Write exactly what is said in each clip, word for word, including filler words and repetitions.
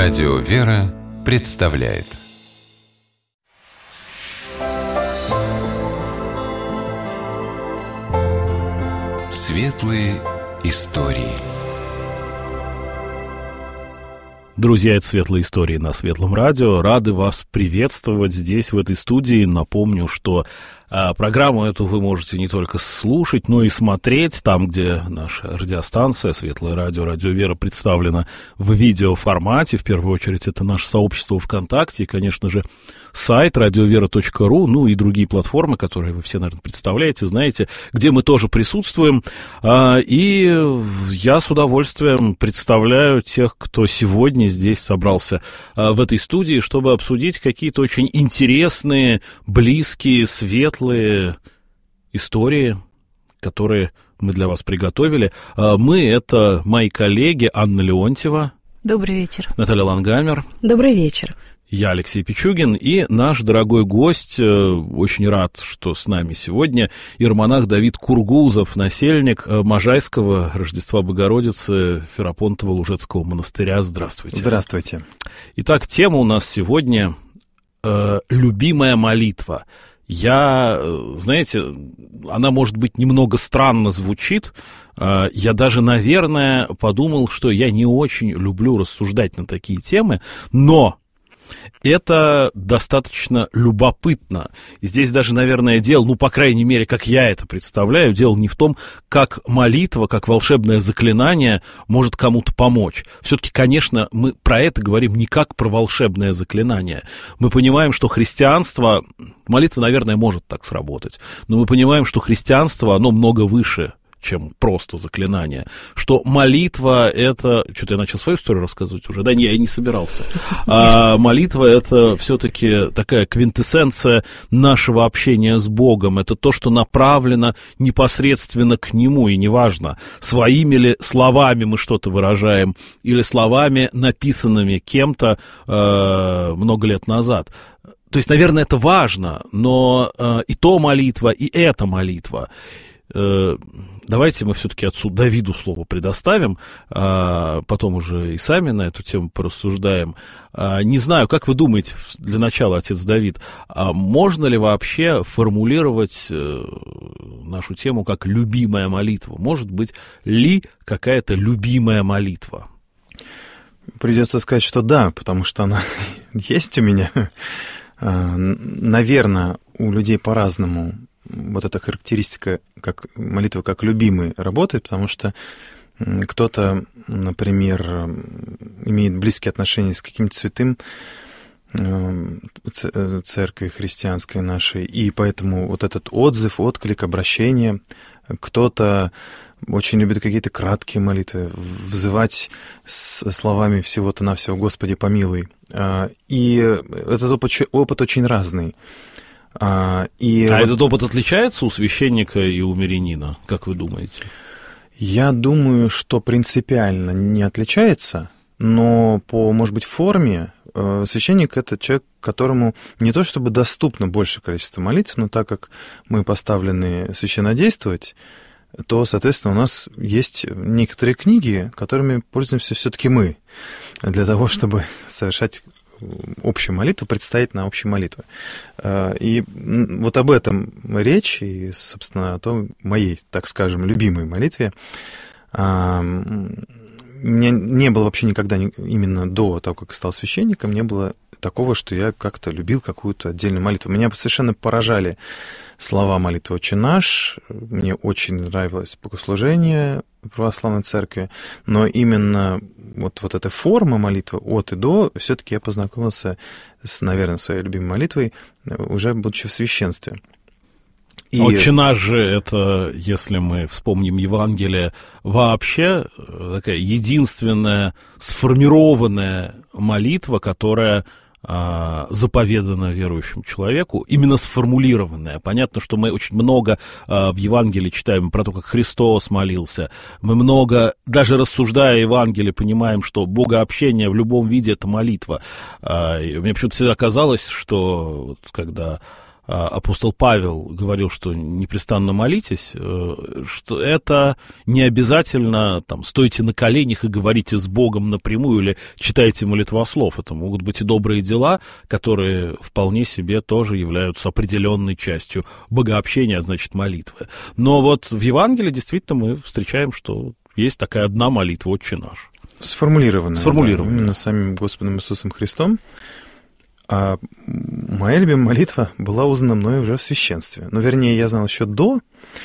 Радио «Вера» представляет Светлые истории. Друзья, это «Светлые истории» на Светлом радио. Рады вас приветствовать здесь, в этой студии. Напомню, что а, программу эту вы можете не только слушать, но и смотреть там, где наша радиостанция «Светлое радио», «Радио Вера» представлена в видеоформате. В первую очередь, это наше сообщество ВКонтакте и, конечно же, сайт радиовера точка ру, ну и другие платформы, которые вы все, наверное, представляете, знаете, где мы тоже присутствуем. А, и я с удовольствием представляю тех, кто сегодня здесь собрался а, в этой студии, чтобы обсудить какие-то очень интересные, близкие, светлые истории, которые мы для вас приготовили. А, мы — это мои коллеги Анна Леонтьева. Добрый вечер. Наталья Лангамер. Добрый вечер. Я Алексей Пичугин и наш дорогой гость, очень рад, что с нами сегодня, иеромонах Давид Кургузов, насельник Можайского Рождества Богородицы Ферапонтово-Лужецкого монастыря. Здравствуйте. Здравствуйте. Итак, тема у нас сегодня э, «Любимая молитва». Я, знаете, она, может быть, немного странно звучит. Я даже, наверное, подумал, что я не очень люблю рассуждать на такие темы, но это достаточно любопытно. И здесь даже, наверное, дело, ну, по крайней мере, как я это представляю, дело не в том, как молитва, как волшебное заклинание может кому-то помочь. Все-таки, конечно, мы про это говорим не как про волшебное заклинание. Мы понимаем, что христианство, молитва, наверное, может так сработать, но мы понимаем, что христианство, оно много выше, чем просто заклинание, что молитва — это... Что-то я начал свою историю рассказывать уже, да? Не, я не собирался. А молитва — это все-таки такая квинтэссенция нашего общения с Богом. Это то, что направлено непосредственно к Нему, и неважно, своими ли словами мы что-то выражаем, или словами, написанными кем-то э, много лет назад. То есть, наверное, это важно, но э, и то молитва, и эта молитва. Давайте мы все-таки отсюда Давиду слово предоставим, а потом уже и сами на эту тему порассуждаем. Не знаю, как вы думаете, для начала, отец Давид, а можно ли вообще формулировать нашу тему как «любимая молитва»? Может быть ли какая-то любимая молитва? Придется сказать, что да, потому что она есть у меня. Наверное, у людей по-разному вот эта характеристика, как молитва как любимый, работает, потому что кто-то, например, имеет близкие отношения с каким-то святым церкви христианской нашей, и поэтому вот этот отзыв, отклик, обращение, кто-то очень любит какие-то краткие молитвы, взывать с словами всего-то навсего «Господи, помилуй». И этот опыт, опыт очень разный. А, и а вот... этот опыт отличается у священника и у мирянина, как вы думаете? Я думаю, что принципиально не отличается, но по, может быть, форме священник — это человек, которому не то чтобы доступно большее количество молитв, но так как мы поставлены священнодействовать, то, соответственно, у нас есть некоторые книги, которыми пользуемся все-таки мы, для того, чтобы совершать общую молитву, предстоит на общей молитве. И вот об этом речь, и, собственно, о том, моей, так скажем, любимой молитве. У меня не было вообще никогда, именно до того, как я стал священником, не было такого, что я как-то любил какую-то отдельную молитву. Меня совершенно поражали слова молитвы «Отче наш». Мне очень нравилось богослужение православной церкви, но именно вот, вот эта форма молитвы от и до, все-таки я познакомился с, наверное, своей любимой молитвой, уже будучи в священстве. И... «Отче наш» же это, если мы вспомним Евангелие, вообще такая единственная сформированная молитва, которая а, заповедана верующему человеку, именно сформулированная. Понятно, что мы очень много а, в Евангелии читаем про то, как Христос молился. Мы много, даже рассуждая Евангелие, понимаем, что богообщение в любом виде — это молитва. А, и мне почему-то всегда казалось, что вот, когда апостол Павел говорил, что непрестанно молитесь, что это не обязательно там, стойте на коленях и говорите с Богом напрямую или читайте молитвослов. Это могут быть и добрые дела, которые вполне себе тоже являются определенной частью богообщения, а значит молитвы. Но вот в Евангелии действительно мы встречаем, что есть такая одна молитва, «Отче наш». Сформулированная. Сформулированная. Да, именно самим Господом Иисусом Христом. А моя любимая молитва была узнана мной уже в священстве. Ну, вернее, я знал еще до,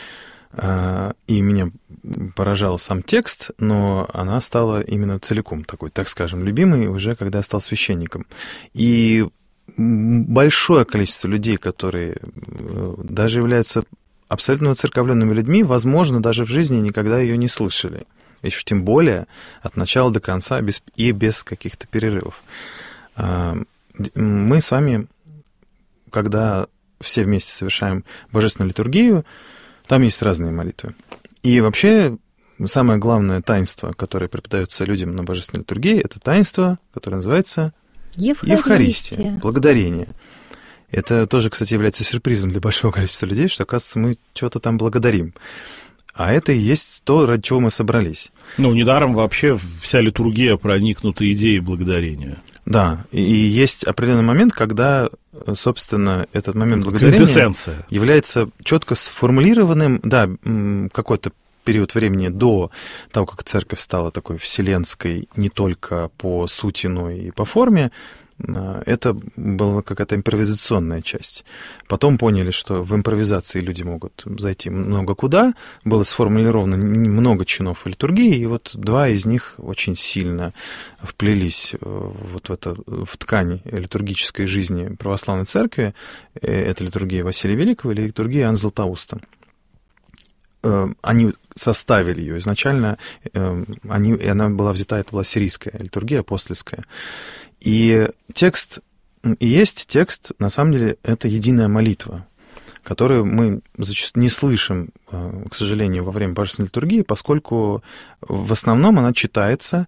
и меня поражал сам текст, но она стала именно целиком такой, так скажем, любимой уже, когда я стал священником. И большое количество людей, которые даже являются абсолютно воцерковленными людьми, возможно, даже в жизни никогда ее не слышали. Еще тем более от начала до конца без, и без каких-то перерывов. Мы с вами, когда все вместе совершаем божественную литургию, там есть разные молитвы. И вообще самое главное таинство, которое преподается людям на божественной литургии, это таинство, которое называется Евхаристия, Евхаристия, благодарение. Это тоже, кстати, является сюрпризом для большого количества людей, что, оказывается, мы что-то там благодарим. А это и есть то, ради чего мы собрались. Ну, недаром вообще вся литургия проникнута идеей благодарения. Да, и есть определенный момент, когда, собственно, этот момент благодарения является четко сформулированным, да, какой-то период времени до того, как церковь стала такой вселенской не только по сути, но и по форме. Это была какая-то импровизационная часть. Потом поняли, что в импровизации люди могут зайти много куда. Было сформулировано много чинов литургии, и вот два из них очень сильно вплелись вот в, это, в ткань литургической жизни православной церкви. Это литургия Василия Великого или литургия Иоанна Златоуста. Они составили ее. Изначально они, и она была взята, это была сирийская литургия, апостольская. И текст, и есть текст, на самом деле, это единая молитва, которую мы зачастую не слышим, к сожалению, во время божественной литургии, поскольку в основном она читается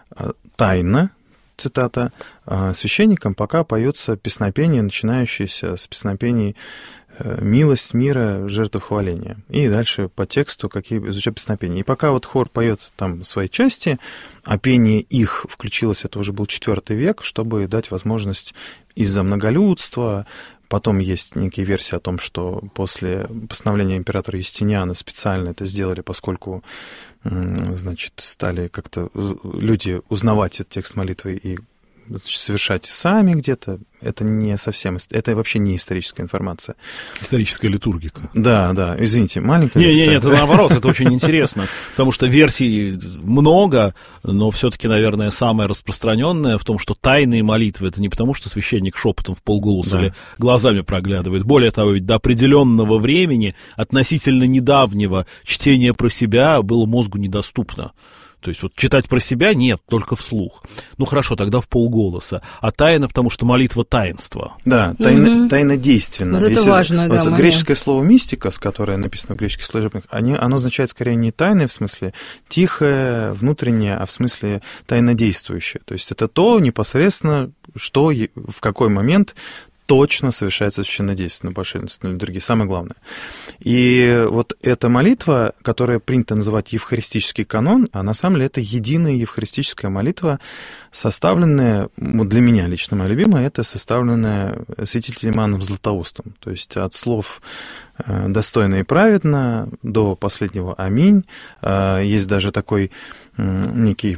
тайно, цитата, священником, пока поется песнопение, начинающееся с песнопений «Милость мира, жертвохваления». И дальше по тексту какие изучают песнопения. И пока вот хор поет там свои части, а пение их включилось, это уже был четвёртый век, чтобы дать возможность из-за многолюдства. Потом есть некие версии о том, что после постановления императора Юстиниана специально это сделали, поскольку, значит, стали как-то люди узнавать этот текст молитвы и, значит, совершать сами где-то. Это не совсем, это вообще не историческая информация. Историческая литургика. Да, да, извините, маленькая. Не, не, не, это наоборот, это очень интересно, потому что версий много, но все-таки, наверное, самая распространенная в том, что тайные молитвы — это не потому, что священник шепотом в полголоса или глазами проглядывает. Более того, ведь до определенного времени, относительно недавнего, чтение про себя было мозгу недоступно. То есть вот читать про себя нет, только вслух. Ну хорошо, тогда в полголоса. А тайна, потому что молитва таинство. Да, тайна, mm-hmm. тайнодейственно. Вот это Если, важно, да. Вот, греческое слово «мистика», с которое написано в греческих служебных, оно означает скорее не тайное в смысле тихое, внутреннее, а в смысле тайнодействующее. То есть это то непосредственно, что в какой момент точно совершается священнодействие на божественной литургии, самое главное. И вот эта молитва, которая принято называть евхаристический канон, а на самом деле это единая евхаристическая молитва, составленная, вот для меня лично моя любимая, это составленная святителем Иоанном Златоустом. То есть от слов «достойно и праведно» до последнего «Аминь». Есть даже такой некий...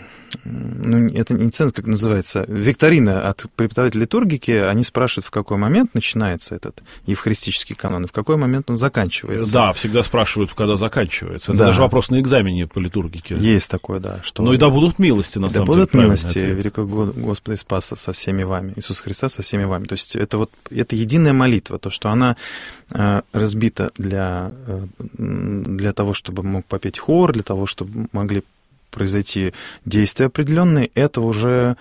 Ну, это не ценз, как называется, викторина от преподавателя литургики. Они спрашивают, в какой момент начинается этот евхаристический канон, и в какой момент он заканчивается. Да, всегда спрашивают, когда заканчивается. Это да. даже вопрос на экзамене по литургике. Есть такое, да. Что... Ну и да будут милости, на да самом будут деле. Да будут милости великого Господа и Спаса со всеми вами, Иисуса Христа со всеми вами. То есть это вот это единая молитва, то, что она э, разбита для, э, для того, чтобы мог попеть хор, для того, чтобы могли произойти действия определенные, это уже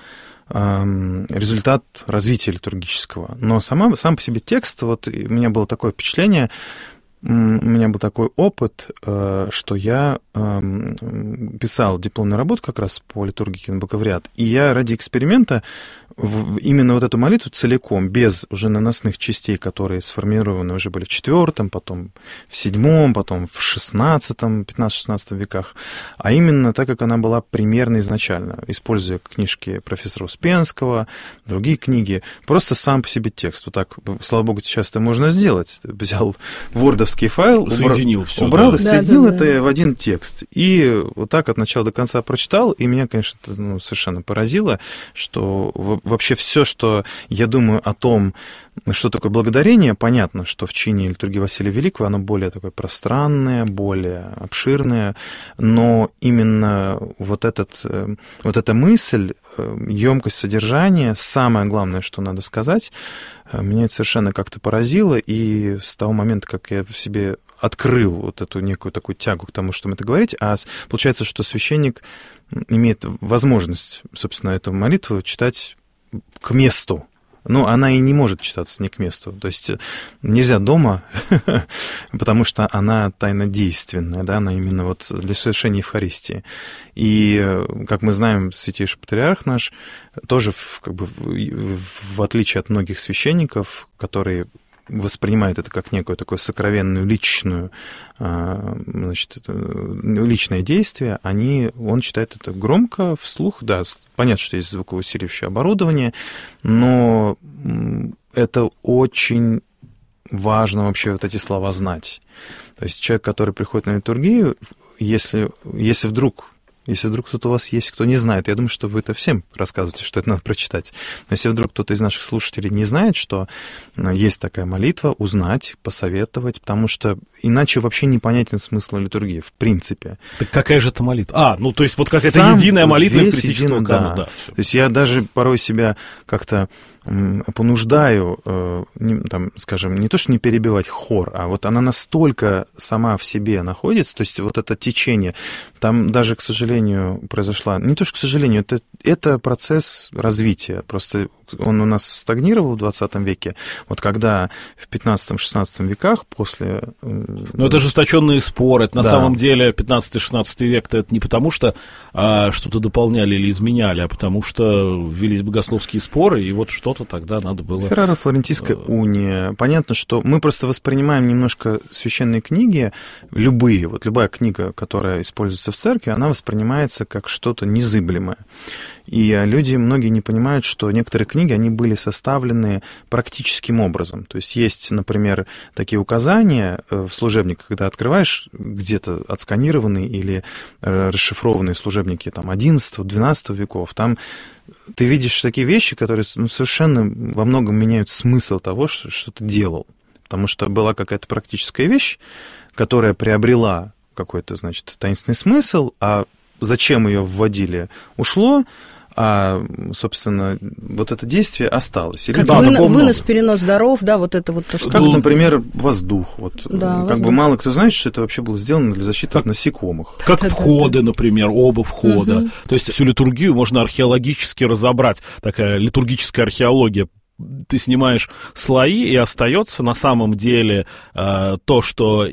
э, результат развития литургического. Но сама, сам по себе текст, вот у меня было такое впечатление, у меня был такой опыт, э, что я э, писал дипломную работу как раз по литургике на бакалавриат, и я ради эксперимента именно вот эту молитву целиком, без уже наносных частей, которые сформированы уже были в четвёртом, потом в седьмом, потом в шестнадцатом, пятнадцатом-шестнадцатом веках, а именно так, как она была примерно изначально, используя книжки профессора Успенского, другие книги, просто сам по себе текст. Вот так, слава богу, сейчас это можно сделать. Взял вордовский файл, соединил убрал, все, убрал да. и соединил да, да, это да. в один текст. И вот так от начала до конца прочитал, и меня, конечно, это, ну, совершенно поразило, что вообще все, что я думаю о том, что такое благодарение, понятно, что в чине литургии Василия Великого оно более такое пространное, более обширное, но именно вот, этот, вот эта мысль, емкость содержания, самое главное, что надо сказать, меня это совершенно как-то поразило, и с того момента, как я в себе открыл вот эту некую такую тягу к тому, что это говорить, а получается, что священник имеет возможность, собственно, эту молитву читать к месту. Ну, она и не может читаться не к месту. То есть нельзя дома, потому что она тайнодейственная, да, она именно вот для совершения Евхаристии. И, как мы знаем, святейший патриарх наш тоже, в, как бы, в отличие от многих священников, которые воспринимает это как некую такую сокровенную личную, значит, личное действие, они, он читает это громко, вслух, да, понятно, что есть звуковосиливающее оборудование, но это очень важно вообще вот эти слова знать. То есть человек, который приходит на литургию, если, если вдруг... Если вдруг кто-то у вас есть, кто не знает, я думаю, что вы это всем рассказываете, что это надо прочитать. Но если вдруг кто-то из наших слушателей не знает, что есть такая молитва, узнать, посоветовать, потому что иначе вообще непонятен смысл литургии, в принципе. Так какая же это молитва? А, ну то есть вот какая-то Сам единая молитва евхаристического евхаристического канона. да. Да. То есть я даже порой себя как-то понуждаю, там, скажем, не то, что не перебивать хор, а вот она настолько сама в себе находится, то есть вот это течение, там даже, к сожалению, произошла, не то, что к сожалению, это, это процесс развития, просто он у нас стагнировал в двадцатом веке, вот когда в пятнадцатом-шестнадцатом веках после... Но это ожесточенные споры, это на да. самом деле пятнадцатый-шестнадцатый век, это не потому, что а, что-то дополняли или изменяли, а потому что велись богословские споры, и вот что что-то тогда надо было... Ферраро-Флорентийская уния. Понятно, что мы просто воспринимаем немножко священные книги, любые, вот любая книга, которая используется в церкви, она воспринимается как что-то незыблемое. И люди, многие не понимают, что некоторые книги, они были составлены практическим образом. То есть есть, например, такие указания в служебниках, когда открываешь где-то отсканированные или расшифрованные служебники там, одиннадцатого-двенадцатого веков, там ты видишь такие вещи, которые ну, совершенно во многом меняют смысл того, что, что ты делал. Потому что была какая-то практическая вещь, которая приобрела какой-то, значит, таинственный смысл, а зачем ее вводили, ушло, а, собственно, вот это действие осталось. Как да, вы, вынос, перенос даров, да, вот это вот то, что... Как, например, воздух. Вот, да, как воздух. бы мало кто знает, что это вообще было сделано для защиты как, от насекомых. Как да, входы, да, да. например, оба входа. Угу. То есть всю литургию можно археологически разобрать. Такая литургическая археология. Ты снимаешь слои, и остается на самом деле э, то, что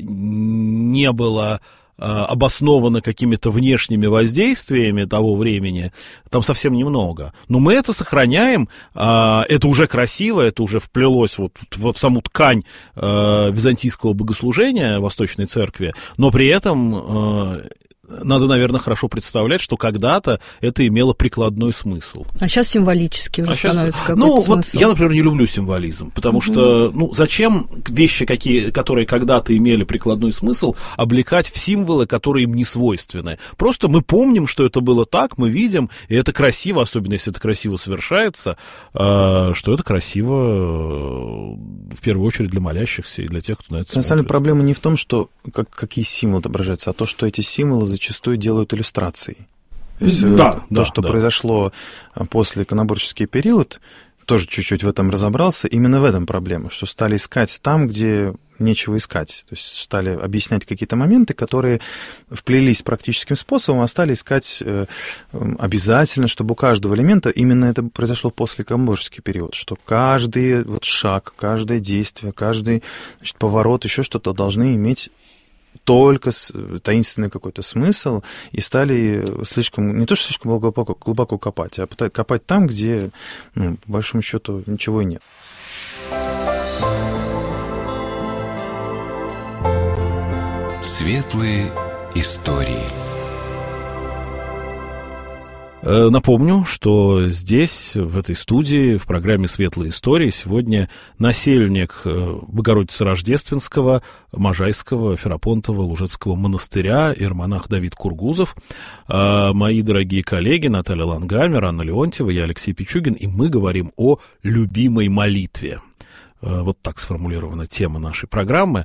не было... обосновано какими-то внешними воздействиями того времени, там совсем немного. Но мы это сохраняем, это уже красиво, это уже вплелось вот в саму ткань византийского богослужения Восточной Церкви, но при этом... Надо, наверное, хорошо представлять, что когда-то это имело прикладной смысл. А сейчас символически уже а становится сейчас... какой-то Ну, смысл. вот я, например, не люблю символизм, потому угу. что, ну, зачем вещи, какие, которые когда-то имели прикладной смысл, облекать в символы, которые им не свойственны? Просто мы помним, что это было так, мы видим, и это красиво, особенно если это красиво совершается, что это красиво в первую очередь для молящихся и для тех, кто на это смотрит. На самом деле проблема не в том, что как, какие символы отображаются, а то, что эти символы зачастую делают иллюстрацией. То есть, да, то, да, что да. произошло после иконоборческий период, тоже чуть-чуть в этом разобрался, именно в этом проблема, что стали искать там, где нечего искать. То есть стали объяснять какие-то моменты, которые вплелись практическим способом, а стали искать обязательно, чтобы у каждого элемента, именно это произошло после иконоборческий период, что каждый вот шаг, каждое действие, каждый, значит, поворот, еще что-то должны иметь только таинственный какой-то смысл, и стали слишком, не то что слишком глубоко, глубоко копать, а копать там, где, ну, по большому счету, ничего и нет. Светлые истории. Напомню, что здесь, в этой студии, в программе «Светлые истории» сегодня насельник Богородицы Рождественского, Можайского, Ферапонтова, Лужецкого монастыря, иеромонах Давид Кургузов, мои дорогие коллеги Наталья Лангамер, Анна Леонтьева, я Алексей Пичугин, и мы говорим о любимой молитве. Вот так сформулирована тема нашей программы.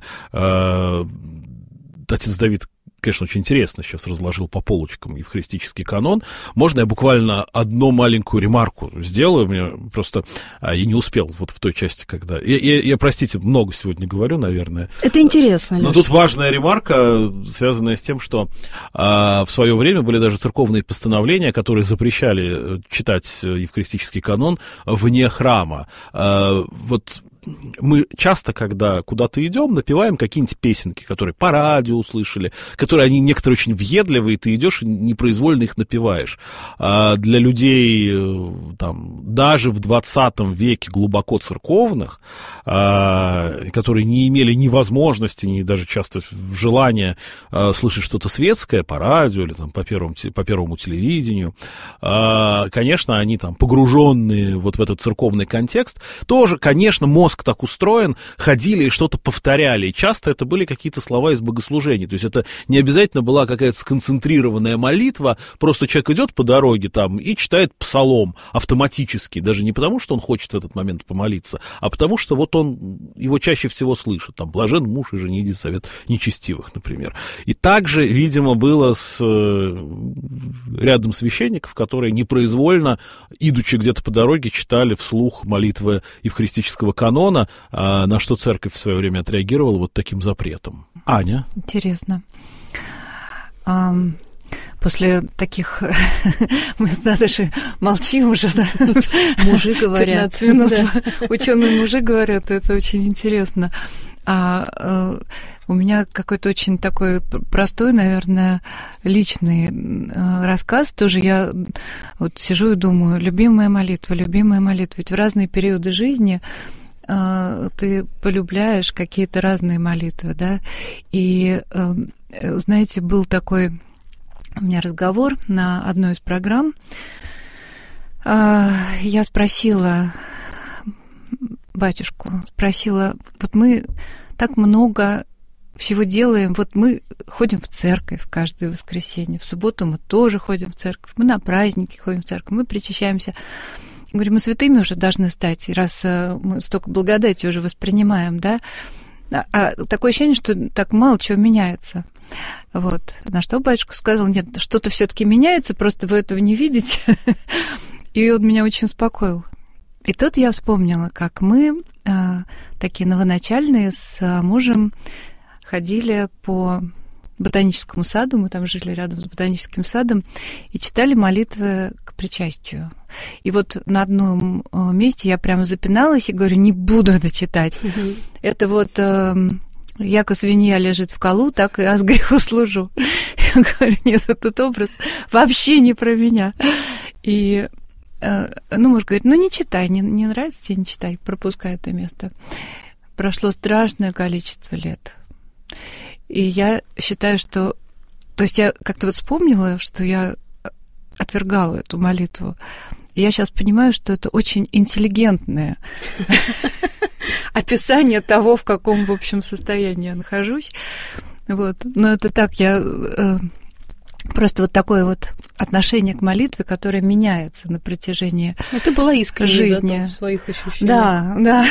Отец Давид, конечно, очень интересно сейчас разложил по полочкам евхаристический канон. Можно я буквально одну маленькую ремарку сделаю? Мне просто... А, я не успел вот в той части, когда... Я, я, я, простите, много сегодня говорю, наверное. Это интересно, Но Леш. тут важная ремарка, связанная с тем, что а, в свое время были даже церковные постановления, которые запрещали читать евхаристический канон вне храма. А, вот... Мы часто, когда куда-то идем, напеваем какие-нибудь песенки, которые по радио услышали, которые они некоторые очень въедливые, ты идешь и непроизвольно их напеваешь. А для людей там, даже в двадцатом веке глубоко церковных, а, которые не имели ни возможности, ни даже часто желания а, слышать что-то светское по радио или там, по, первому, по первому телевидению, а, конечно, они там погруженные вот в этот церковный контекст, тоже, конечно, мозг так устроен, ходили и что-то повторяли. И часто это были какие-то слова из богослужений. То есть это не обязательно была какая-то сконцентрированная молитва, просто человек идет по дороге там и читает псалом автоматически, даже не потому, что он хочет в этот момент помолиться, а потому что вот он его чаще всего слышит. Там блажен муж и жена, единый совет нечестивых, например. И также, видимо, было с рядом священников, которые непроизвольно, идучи где-то по дороге, читали вслух молитвы евхаристического канона, на что церковь в свое время отреагировала вот таким запретом. Аня? Интересно. После таких... Мы с Наташей молчим уже. Мужи говорят. пятнадцать минут. Да. Ученые мужи говорят, это очень интересно. А у меня какой-то очень такой простой, наверное, личный рассказ. Тоже я вот сижу и думаю, любимая молитва, любимая молитва. Ведь в разные периоды жизни ты полюбляешь какие-то разные молитвы, да. И, знаете, был такой у меня разговор на одной из программ. Я спросила батюшку, спросила, вот мы так много всего делаем, вот мы ходим в церковь каждое воскресенье, в субботу мы тоже ходим в церковь, мы на праздники ходим в церковь, мы причащаемся. Говорю, мы святыми уже должны стать, раз мы столько благодати уже воспринимаем, да? А, а такое ощущение, что так мало чего меняется. Вот. На что батюшка сказал, нет, что-то все-таки меняется, просто вы этого не видите. И он меня очень успокоил. И тут я вспомнила, как мы, такие новоначальные, с мужем ходили по ботаническому саду, мы там жили рядом с ботаническим садом, и читали молитвы к причастию. И вот на одном месте я прямо запиналась и говорю, не буду это читать. Mm-hmm. Это вот яко свинья лежит в колу, так и аз греху служу. Я говорю, нет, этот образ вообще не про меня. И, ну, муж говорит, ну, не читай, не, не нравится тебе, не читай, пропускай это место. Прошло страшное количество лет. И я считаю, что... То есть я как-то вот вспомнила, что я отвергала эту молитву. И я сейчас понимаю, что это очень интеллигентное описание того, в каком, в общем, состоянии я нахожусь. Вот. Но это так, я... Просто вот такое вот отношение к молитве, которое меняется на протяжении жизни. Ты была искренне в своих ощущениях. Да, да.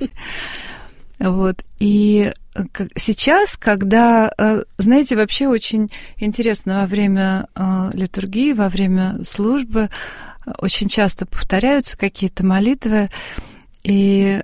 Вот. И сейчас, когда, знаете, вообще очень интересно во время литургии, во время службы очень часто повторяются какие-то молитвы, и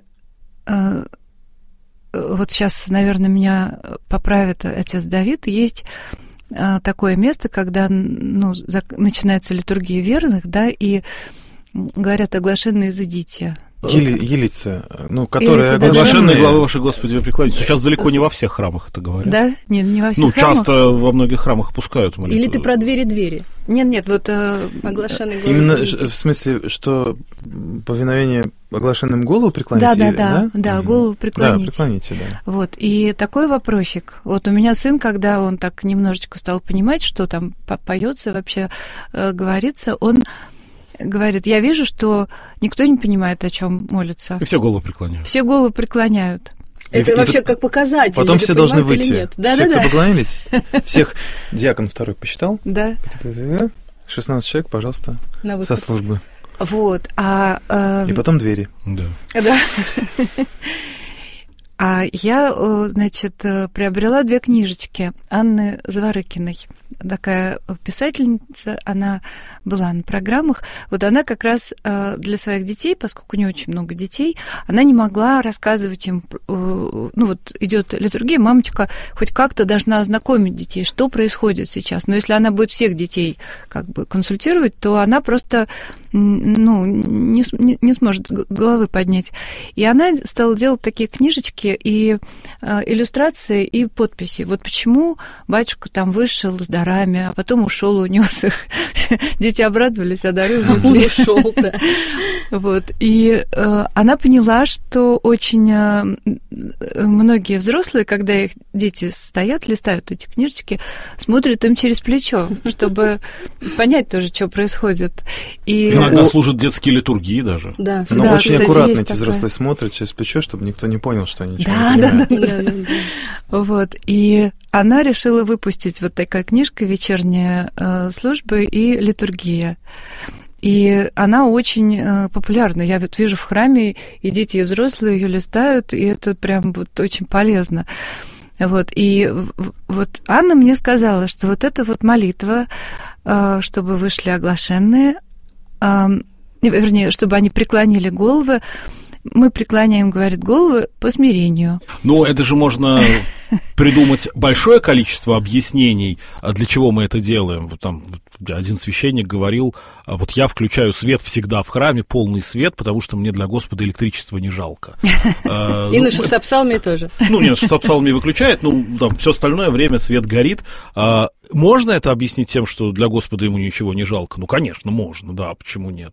вот сейчас, наверное, меня поправит отец Давид, есть такое место, когда, ну, начинается литургия верных, да, и говорят, оглашенные изыдите. Ели, елица, ну, которая... Оглашенные главы ваши, Господи, вы преклоняетесь. Сейчас далеко не во всех храмах это говорят. Да? Нет, не во всех ну, храмах. Ну, часто во многих храмах опускают молитву. Или ты про двери-двери? Нет-нет, вот... Э, оглашенные главы. Именно в смысле, что повиновение оглашенным голову преклоните? Да, да, да, да, да, голову преклоните. Да, преклоните, да. Вот, и такой вопросик. Вот у меня сын, когда он так немножечко стал понимать, что там поется вообще, э, говорится, он... говорит, я вижу, что никто не понимает, о чем молится. И все голову преклоняют. Все голову преклоняют. Это и, вообще и, как показатель. Потом все должны выйти. Да, все, да, кто да. поклонились, всех диакон второй посчитал. Да. шестнадцать человек, пожалуйста, со службы. Вот. А, э... И потом двери. Да. Да. А я, значит, приобрела две книжечки Анны Зворыкиной. Такая писательница, она была на программах. Вот она как раз для своих детей, поскольку у нее очень много детей, она не могла рассказывать им, ну вот идет литургия, мамочка хоть как-то должна ознакомить детей, что происходит сейчас. Но если она будет всех детей как бы консультировать, то она просто ну, не, не, не сможет головы поднять. И она стала делать такие книжечки и э, иллюстрации, и подписи. Вот почему батюшка там вышел с дарами, а потом ушел, унес их. Дети обрадовались, а дары унесли. Он ушел, да. Вот. И э, она поняла, что очень э, многие взрослые, когда их дети стоят, листают эти книжечки, смотрят им через плечо, чтобы понять тоже, что происходит. И иногда служат детские литургии даже. Да. Но да, очень кстати, аккуратно эти такое. взрослые смотрят через плечо, чтобы никто не понял, что они ничего да, не да, понимают. да, да, да, да. Вот. И она решила выпустить вот такая книжка «Вечерняя э, служба и литургия». И она очень э, популярна. Я вот вижу в храме, и дети, и взрослые ее листают, и это прям вот очень полезно. Вот. И вот Анна мне сказала, что вот эта вот молитва, э, чтобы вышли оглашенные, э, вернее, чтобы они преклонили головы, мы преклоняем, говорит, головы по смирению. Ну, это же можно придумать большое количество объяснений, для чего мы это делаем. Вот там один священник говорил, вот я включаю свет всегда в храме, полный свет, потому что мне для Господа электричества не жалко. И на шестопсалме тоже. Ну, нет, шестопсалме выключает, ну, там все остальное время свет горит. Можно это объяснить тем, что для Господа ему ничего не жалко? Ну, конечно, можно, да, почему нет?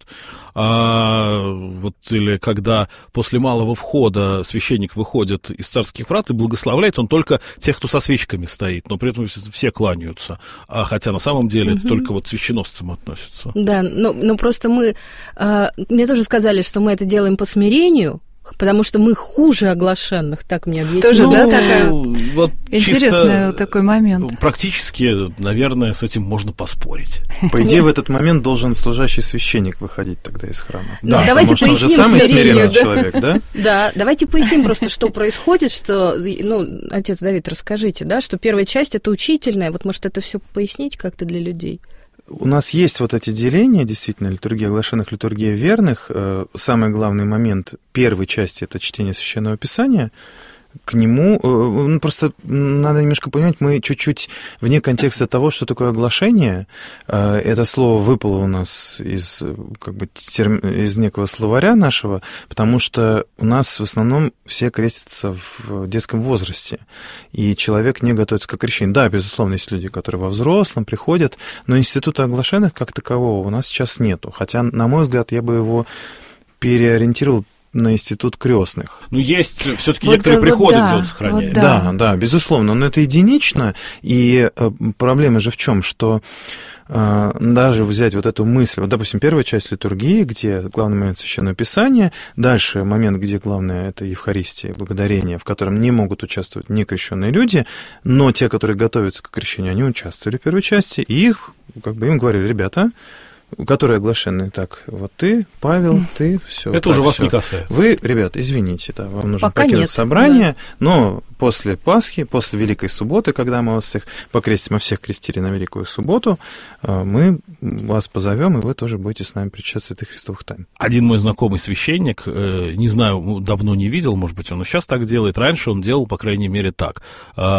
А, вот или когда после малого входа священник выходит из царских врат и благословляет, он только тех, кто со свечками стоит, но при этом все кланяются. А, хотя на самом деле угу. это только вот священносцам относится. Да, но, но просто мы... А, мне тоже сказали, что мы это делаем по смирению, потому что мы хуже оглашенных, так мне объяснили. Тоже, ну, да, такая вот интересный такой момент. Практически, наверное, с этим можно поспорить. По идее, в этот момент должен служащий священник выходить тогда из храма. Да, да. Давайте потому что он же самый смиренный человек, да? Да, давайте поясним просто, что происходит, что, ну, отец Давид, расскажите, да, что первая часть – это учительная, вот, может, это все пояснить как-то для людей? У нас есть вот эти деления, действительно, литургия оглашенных, литургия верных. Самый главный момент первой части – это чтение Священного Писания. К нему, ну, просто надо немножко понимать, мы чуть-чуть вне контекста того, что такое оглашение. Это слово выпало у нас из, как бы, из некого словаря нашего, потому что у нас в основном все крестятся в детском возрасте, и человек не готовится к крещению. Да, безусловно, есть люди, которые во взрослом приходят, но института оглашенных как такового у нас сейчас нету. Хотя, на мой взгляд, я бы его переориентировал на институт крестных. Ну, есть все-таки вот, некоторые вот приходы, да, где он сохраняет. Вот да. да, да, безусловно, но это единично, и проблема же в чем, что даже взять вот эту мысль, вот, допустим, первая часть литургии, где главный момент Священного Писания, дальше момент, где главное это Евхаристия, благодарение, в котором не могут участвовать некрещенные люди, но те, которые готовятся к крещению, они участвовали в первой части, и их, как бы им говорили, ребята, которые оглашены, так, вот ты, Павел, ты, все. Это так, уже вас всё. Не касается. Вы, ребята, извините, да, вам нужно Пока покинуть нет, собрание, да. но после Пасхи, после Великой Субботы, когда мы вас всех покрестим, мы всех крестили на Великую Субботу, мы вас позовем, и вы тоже будете с нами причащаться святых Христовых тайн. Один мой знакомый священник, не знаю, давно не видел, может быть, он и сейчас так делает, раньше он делал, по крайней мере, так.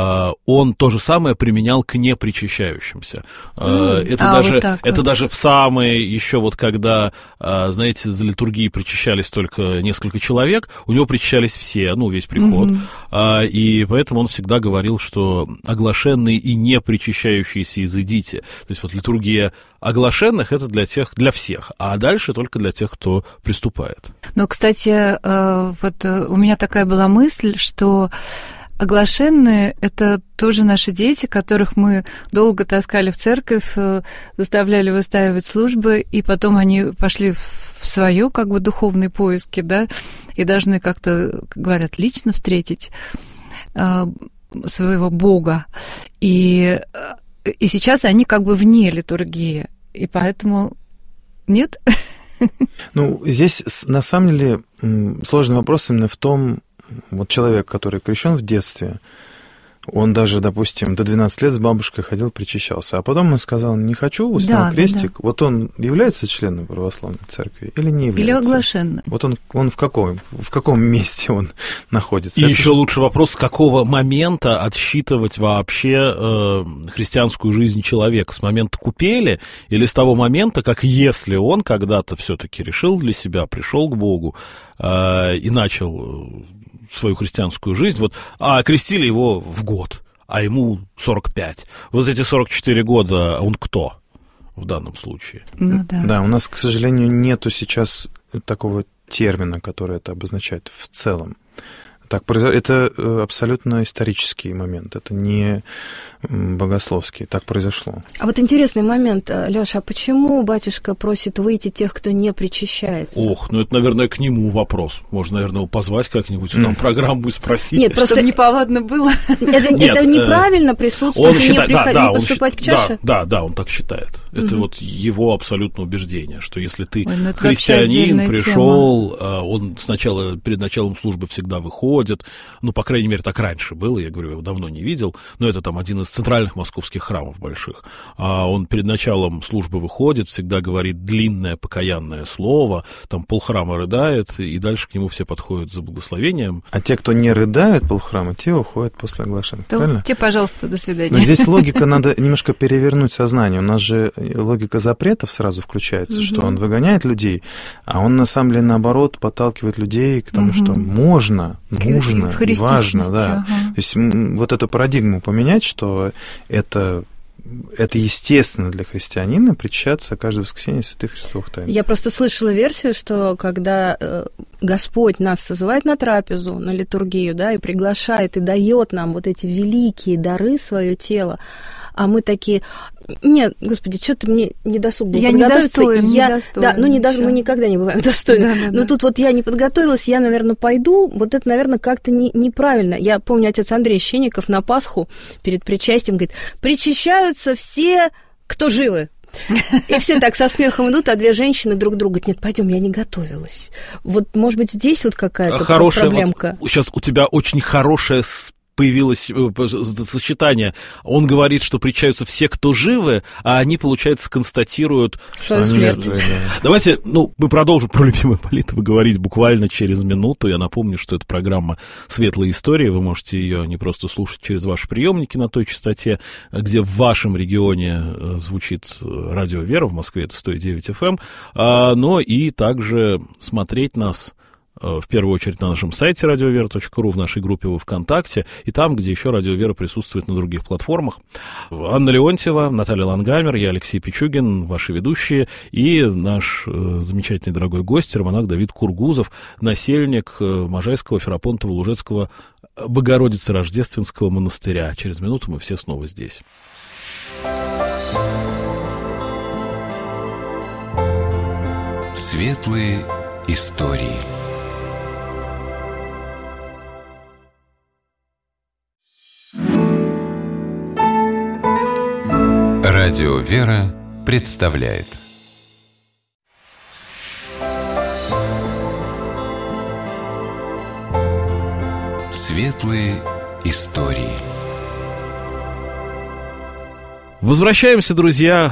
Он то же самое применял к непричащающимся. Mm, это, а, даже, вот это вот. даже в самом самое еще вот когда, знаете, за литургией причащались только несколько человек, у него причащались все, ну, весь приход. Mm-hmm. И поэтому он всегда говорил, что оглашенные и не причащающиеся изыдите. То есть вот литургия оглашенных — это для тех, для всех, а дальше только для тех, кто приступает. Ну, кстати, вот у меня такая была мысль, что оглашенные — это тоже наши дети, которых мы долго таскали в церковь, заставляли выстаивать службы, и потом они пошли в свое, как бы, духовные поиски, да, и должны как-то, как говорят, лично встретить своего Бога. И, и сейчас они как бы вне литургии, и поэтому нет. Ну, здесь на самом деле сложный вопрос именно в том, вот человек, который крещен в детстве, он даже, допустим, до двенадцати лет с бабушкой ходил, причащался, а потом он сказал: не хочу, снял да, крестик. Да, да. Вот он является членом православной церкви или не является? Или оглашенным. Вот он, он в, каком, в каком месте он находится? И Это еще же... лучше вопрос, с какого момента отсчитывать вообще э, христианскую жизнь человека? С момента купели или с того момента, как если он когда-то все-таки решил для себя, пришел к Богу э, и начал свою христианскую жизнь, вот, а крестили его в год, а ему сорок пять. Вот эти сорок четыре года он кто в данном случае? Ну, да. да, у нас, к сожалению, нету сейчас такого термина, который это обозначает в целом. Так, это абсолютно исторический момент, это не богословский, так произошло. А вот интересный момент, Лёша, а почему батюшка просит выйти тех, кто не причащается? Ох, ну это, наверное, к нему вопрос. Можно, наверное, его позвать как-нибудь в mm. программу и спросить. Нет, просто чтобы неповадно было. Это, Нет, это неправильно присутствовать и не, приход... да, да, не поступать он, к чаше? Да, да, да, он так считает. Это mm-hmm. вот его абсолютное убеждение, что если ты Ой, ну христианин, пришел, он сначала перед началом службы всегда выходит, ну, по крайней мере, так раньше было, я говорю, я его давно не видел, но это там один из центральных московских храмов больших. А он перед началом службы выходит, всегда говорит длинное покаянное слово, там полхрама рыдает, и дальше к нему все подходят за благословением. А те, кто не рыдают полхрама, те уходят после оглашения, правильно? Те, пожалуйста, до свидания. Но здесь логика, надо немножко перевернуть сознание. У нас же логика запретов сразу включается, угу. что он выгоняет людей, а он, на самом деле, наоборот, подталкивает людей к тому, угу. что можно, нужно, важно, да. Ага. То есть вот эту парадигму поменять, что это, это естественно для христианина причащаться каждое воскресенье святых христовых тайн. Я просто слышала версию, что когда Господь нас созывает на трапезу, на литургию, да, и приглашает, и дает нам вот эти великие дары, свое тело, а мы такие: нет, Господи, что ты мне не досуг был я подготовиться? Недостоин, я недостоин, да, ну не даже мы никогда не бываем достойны. Да, да, Но да. тут вот я не подготовилась, я, наверное, пойду. Вот это, наверное, как-то не, неправильно. Я помню, отец Андрей Щенников на Пасху перед причастием говорит: причащаются все, кто живы. И все так со смехом идут, а две женщины друг другу говорят: нет, пойдем, я не готовилась. Вот, может быть, здесь вот какая-то хорошая, проблемка. Вот, сейчас у тебя очень хорошая появилось сочетание. Он говорит, что причащаются все, кто живы, а они, получается, констатируют свою смерть. Да. Давайте, ну, мы продолжим про любимые молитвы говорить буквально через минуту. Я напомню, что это программа «Светлые истории». Вы можете ее не просто слушать через ваши приемники на той частоте, где в вашем регионе звучит радио «Вера», в Москве это сто девять эф эм, но и также смотреть нас в первую очередь на нашем сайте радиовера точка ру, в нашей группе во ВКонтакте, и там, где еще Радио Вера присутствует на других платформах. Анна Леонтьева, Наталья Лангамер, я Алексей Пичугин, ваши ведущие, и наш э, замечательный дорогой гость, романах Давид Кургузов, насельник э, Можайского, Ферапонтова, Лужецкого, Богородицы Рождественского монастыря. Через минуту мы все снова здесь. Светлые истории. Радио «Вера» представляет Светлые истории. Возвращаемся, друзья,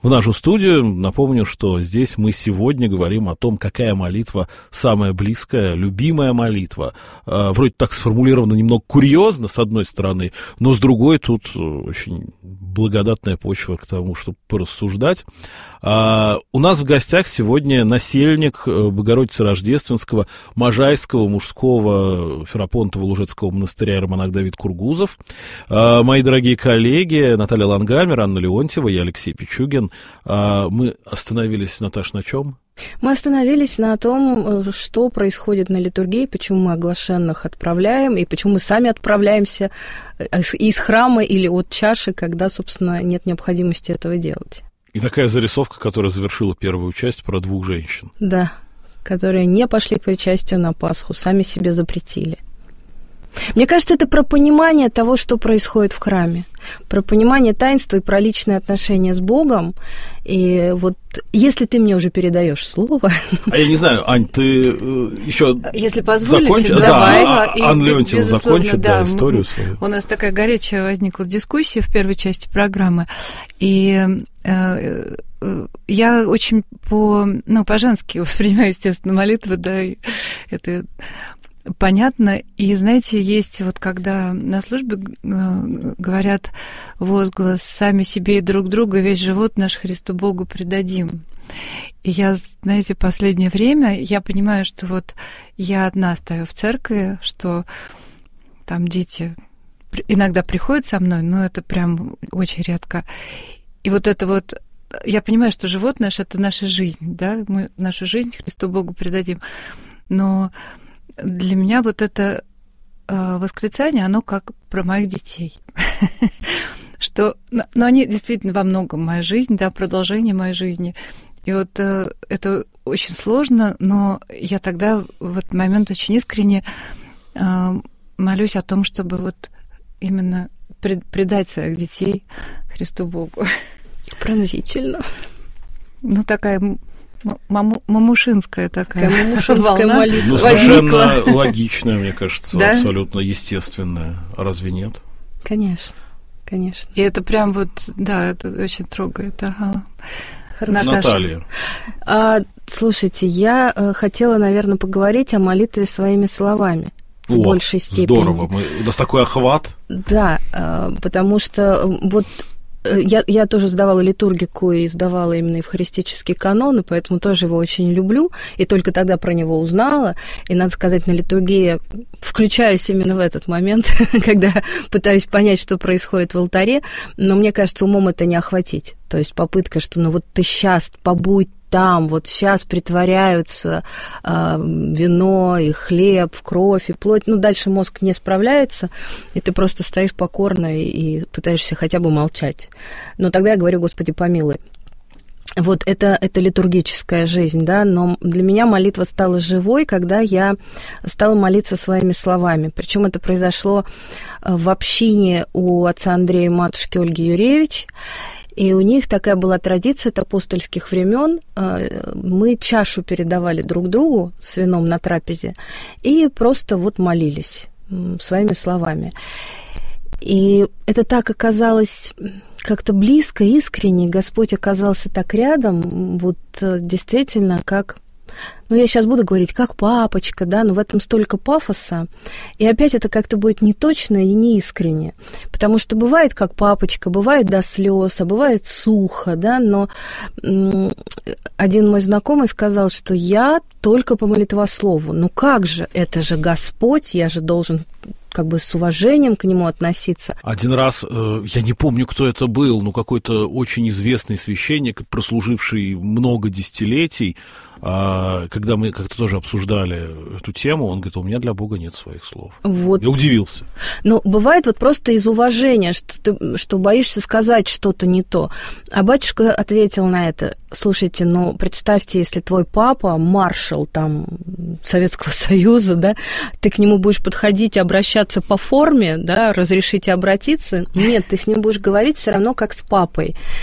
в нашу студию. Напомню, что здесь мы сегодня говорим о том, какая молитва самая близкая, любимая молитва. Вроде так сформулировано немного курьезно, с одной стороны, но с другой тут очень благодатная почва к тому, чтобы порассуждать. У нас в гостях сегодня насельник Богородицы Рождественского Можайского мужского Ферапонтова Лужецкого монастыря иеромонах Давид Кургузов. Мои дорогие коллеги Наталья Лангамер, Анна Леонтьева, я Алексей Пичугин. Мы остановились, Наташ, на чем? Мы остановились на том, что происходит на литургии, почему мы оглашенных отправляем, и почему мы сами отправляемся из храма или от чаши, когда, собственно, нет необходимости этого делать. И такая зарисовка, которая завершила первую часть, про двух женщин. Да, которые не пошли к причастию на Пасху, сами себе запретили. Мне кажется, это про понимание того, что происходит в храме, про понимание таинства и про личные отношения с Богом. И вот если ты мне уже передаешь слово... А я не знаю, Ань, ты э, еще Если позволите, законч... давай. Да, а, Анна Леонтьева закончит да, да, историю свою. У нас такая горячая возникла дискуссия в первой части программы, и... Э, я очень по, ну, по-женски воспринимаю, естественно, молитвы, да, и это понятно. И, знаете, есть вот когда на службе говорят возглас «сами себе и друг друга весь живот наш Христу Богу предадим». И я, знаете, последнее время я понимаю, что вот я одна стою в церкви, что там дети иногда приходят со мной, но это прям очень редко. И вот это вот я понимаю, что живот наш — это наша жизнь, да, мы нашу жизнь Христу Богу предадим. Но для меня вот это э, восклицание, оно как про моих детей. Что, но они действительно во многом моя жизнь, да, продолжение моей жизни. И вот э, это очень сложно, но я тогда в этот момент очень искренне э, молюсь о том, чтобы вот именно пред, предать своих детей Христу Богу. Пронзительно. Ну, такая маму, мамушинская такая, такая мамушинская молитва. Ну, совершенно логичная, мне кажется, да? Абсолютно естественная. Разве нет? Конечно, конечно. И это прям вот, да, это очень трогает. Ага. Наталья. А, слушайте, я э, хотела, наверное, поговорить о молитве своими словами. В О, большей степени. Здорово. Мы, у нас такой охват. Да, э, потому что вот Я, я тоже сдавала литургику и сдавала именно евхаристический канон, и поэтому тоже его очень люблю, и только тогда про него узнала. И, надо сказать, на литургии включаюсь именно в этот момент, когда пытаюсь понять, что происходит в алтаре, но мне кажется, умом это не охватить. То есть попытка, что ну вот ты сейчас побудь там, вот сейчас притворяются э, вино и хлеб в кровь и плоть. Ну, дальше мозг не справляется, и ты просто стоишь покорно и, и пытаешься хотя бы молчать. Но тогда я говорю: Господи, помилуй. Вот это, это литургическая жизнь, да, но для меня молитва стала живой, когда я стала молиться своими словами. Причем это произошло в общине у отца Андрея и матушки Ольги Юревич. И у них такая была традиция от апостольских времен. Мы чашу передавали друг другу с вином на трапезе и просто вот молились своими словами. И это так оказалось как-то близко, искренне. Господь оказался так рядом, вот действительно, как... Ну, я сейчас буду говорить, как папочка, да, но в этом столько пафоса. И опять это как-то будет неточно и неискренне. Потому что бывает как папочка, бывает до слез, а бывает сухо, да, но м- один мой знакомый сказал, что я только по молитвослову. Ну как же, это же Господь, я же должен как бы с уважением к нему относиться. Один раз, э, я не помню, кто это был, но какой-то очень известный священник, прослуживший много десятилетий, э, когда мы как-то тоже обсуждали эту тему, он говорит: у меня для Бога нет своих слов. Вот. Я удивился. Ну, бывает вот просто из уважения, что ты что боишься сказать что-то не то. А батюшка ответил на это: слушайте, ну, представьте, если твой папа маршал там Советского Союза, да, ты к нему будешь подходить, обращаться по форме, да, разрешите обратиться. Нет, ты с ним будешь говорить все равно как с папой.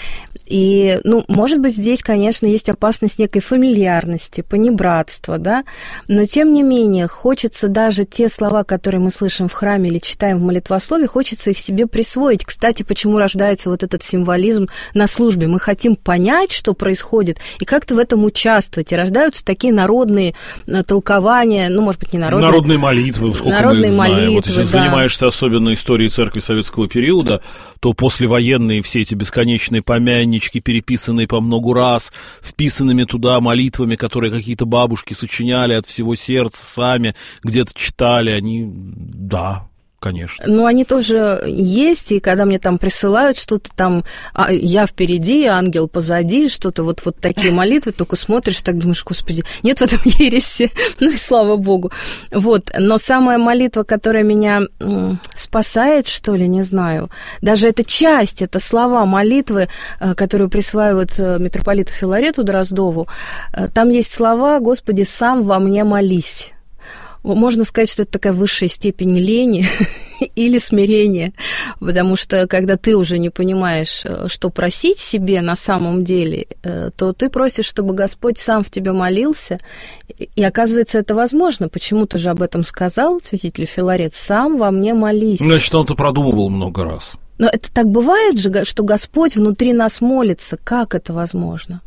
И, ну, может быть, здесь, конечно, есть опасность некой фамильярности, понебратства, да, но, тем не менее, хочется даже те слова, которые мы слышим в храме или читаем в молитвослове, хочется их себе присвоить. Кстати, почему рождается вот этот символизм на службе? Мы хотим понять, что происходит, и как-то в этом участвовать. И рождаются такие народные толкования, ну, может быть, не народные. Народные молитвы, сколько народные мы знаем. молитвы, вот если да. занимаешься особенно историей церкви советского периода, то послевоенные все эти бесконечные помяннички, переписанные по многу раз, вписанными туда молитвами, которые какие-то бабушки сочиняли от всего сердца сами, где-то читали, они, да, конечно. Ну, они тоже есть, и когда мне там присылают что-то там, а, я впереди, ангел позади, что-то вот, вот такие молитвы, только смотришь, так думаешь, господи, нет в этом ереси, ну и слава богу. Вот, но самая молитва, которая меня м, спасает, что ли, не знаю, даже эта часть, это слова молитвы, которую присваивают митрополиту Филарету Дроздову, там есть слова «Господи, сам во мне молись». Можно сказать, что это такая высшая степень лени или смирения, потому что когда ты уже не понимаешь, что просить себе на самом деле, то ты просишь, чтобы Господь сам в тебе молился, и оказывается, это возможно. Почему-то же об этом сказал святитель Филарет: «Сам во мне молись». Значит, он это продумывал много раз. Но это так бывает же, что Господь внутри нас молится. Как это возможно?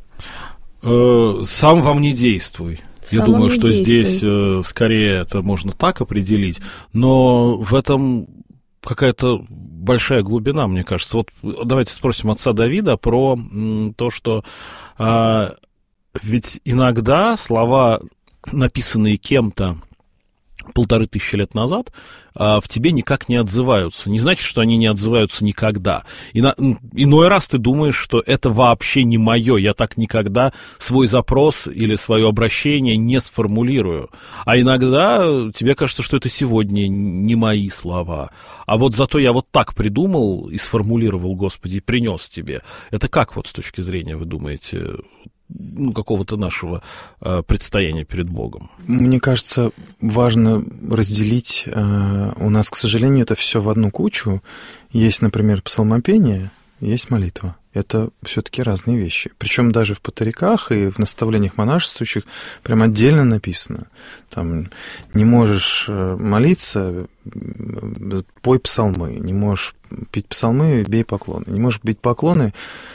Сам во мне действуй. Я думаю, что действуй. здесь э, скорее это можно так определить, но в этом какая-то большая глубина, мне кажется. Вот давайте спросим отца Давида про м, то, что э, ведь иногда слова, написанные кем-то полторы тысячи лет назад, в тебе никак не отзываются. Не значит, что они не отзываются никогда. И на, иной раз ты думаешь, что это вообще не мое, я так никогда свой запрос или свое обращение не сформулирую. А иногда тебе кажется, что это сегодня не мои слова. А вот зато я вот так придумал и сформулировал, Господи, и принес тебе. Это как вот с точки зрения, вы думаете, ну, какого-то нашего э, предстояния перед Богом? Мне кажется, важно разделить. Э, у нас, к сожалению, это все в одну кучу. Есть, например, псалмопение, есть молитва. Это все-таки разные вещи. Причем даже в патариках и в наставлениях монашествующих прям отдельно написано. Там не можешь молиться, пой псалмы. Не можешь петь псалмы, бей поклоны. Не можешь бить поклоны,